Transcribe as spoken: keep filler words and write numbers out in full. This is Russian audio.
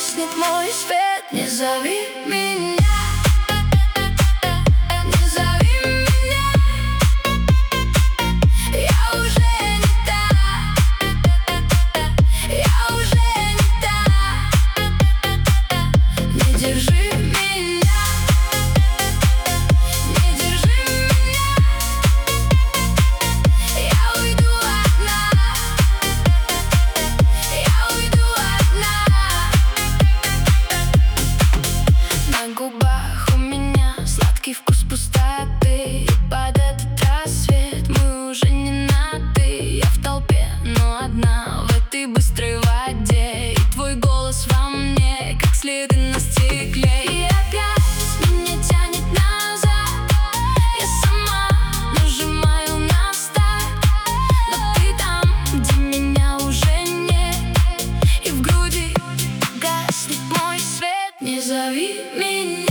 гаснет мой свет. Не зови меня, не зови меня, я уже не та, я уже не та. Не держи меня, не держи меня, я уйду одна, я уйду одна. На губах у меня сладкий вкус пустоты, и под этот рассвет мы уже не на «ты». Я в толпе, но одна в этой быстрой воде, и твой голос во мне, как следы на стекле. И опять меня тянет назад, я сама нажимаю на старт, но ты там, где меня уже нет, и в груди гаснет мой свет. Не зови меня.